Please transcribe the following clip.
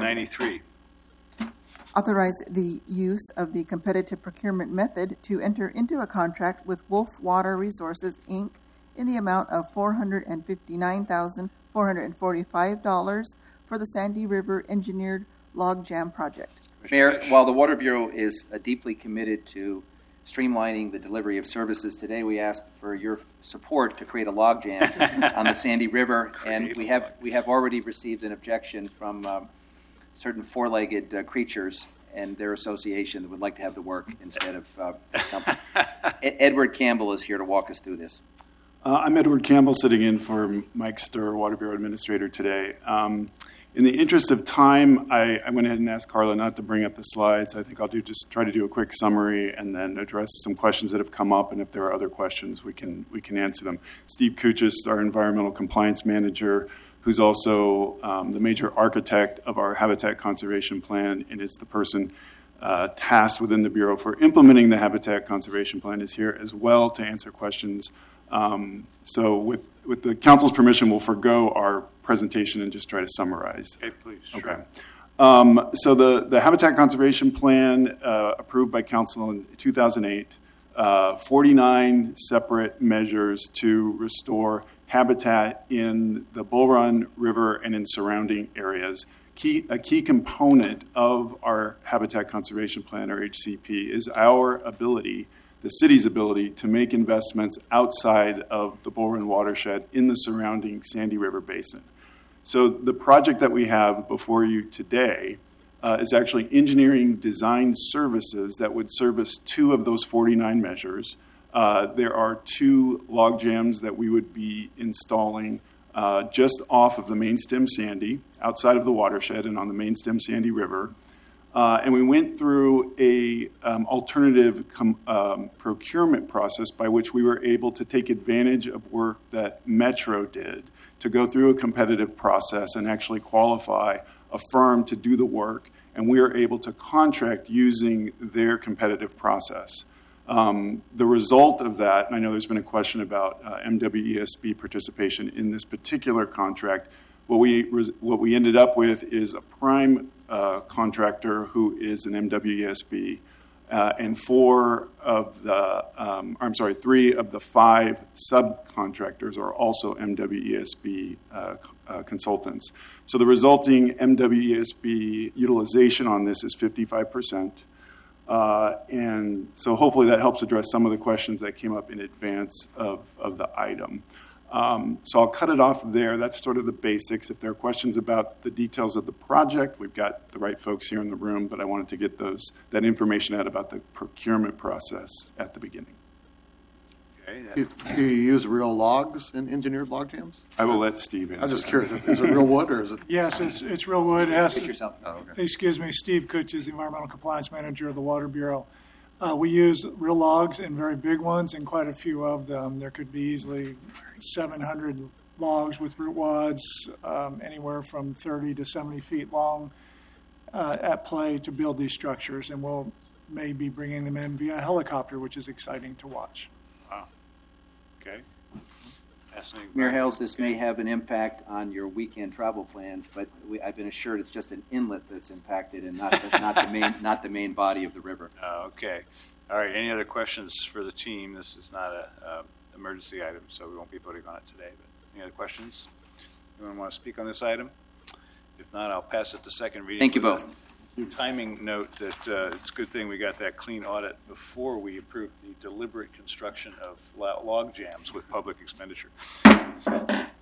93. Authorize the use of the competitive procurement method to enter into a contract with Wolf Water Resources, Inc. in the amount of $459,445 for the Sandy River Engineered Log Jam Project. Mayor, while the Water Bureau is deeply committed to streamlining the delivery of services, today we asked for your support to create a log jam on the Sandy River, and we have already received an objection from certain four-legged creatures and their association that would like to have the work instead of Edward Campbell is here to walk us through this. I'm Edward Campbell, sitting in for Mike Sturr, Water Bureau Administrator, today. In the interest of time, I went ahead and asked Carla not to bring up the slides. I think I'll just try to do a quick summary and then address some questions that have come up, and if there are other questions, we can answer them. Steve Kuchis, our Environmental Compliance Manager, who's also the major architect of our Habitat Conservation Plan and is the person tasked within the Bureau for implementing the Habitat Conservation Plan, is here as well to answer questions. So with the Council's permission, we'll forgo our presentation and just try to summarize. Okay, please. Okay. So the Habitat Conservation Plan approved by Council in 2008, 49 separate measures to restore habitat in the Bull Run River and in surrounding areas. A key component of our Habitat Conservation Plan, or HCP, is our ability, the city's ability, to make investments outside of the Bull Run watershed in the surrounding Sandy River Basin. So the project that we have before you today is actually engineering design services that would service 2 of those 49 measures. There are 2 log jams that we would be installing just off of the main stem Sandy, outside of the watershed and on the main stem Sandy River. And we went through a alternative procurement process by which we were able to take advantage of work that Metro did to go through a competitive process and actually qualify a firm to do the work. And we were able to contract using their competitive process. The result of that, and I know there's been a question about MWESB participation in this particular contract, what we ended up with is a prime contractor who is an MWESB, and 3 of the 5 subcontractors are also MWESB consultants. So the resulting MWESB utilization on this is 55%. And so hopefully that helps address some of the questions that came up in advance of the item. So I'll cut it off there. That's sort of the basics. If there are questions about the details of the project, we've got the right folks here in the room, but I wanted to get that information out about the procurement process at the beginning. Okay. Do you use real logs in engineered log jams? I will let Steve answer. I'm just curious. Is it real wood or is it? Yes, it's real wood. Yourself. Oh, okay. Excuse me, Steve Kutch is the Environmental Compliance Manager of the Water Bureau. We use real logs and very big ones, and quite a few of them. There could be easily 700 logs with root wads, anywhere from 30 to 70 feet long, at play to build these structures. And we'll may be bringing them in via helicopter, which is exciting to watch. Wow. Okay. Fascinating. Mayor Hales, this may have an impact on your weekend travel plans, but I've been assured it's just an inlet that's impacted and not the main body of the river. Okay. All right. Any other questions for the team? This is not an emergency item, so we won't be voting on it today. But any other questions? Anyone want to speak on this item? If not, I'll pass it to second reading. Thank you both. Timing note that it's a good thing we got that clean audit before we approved the deliberate construction of log jams with public expenditure. So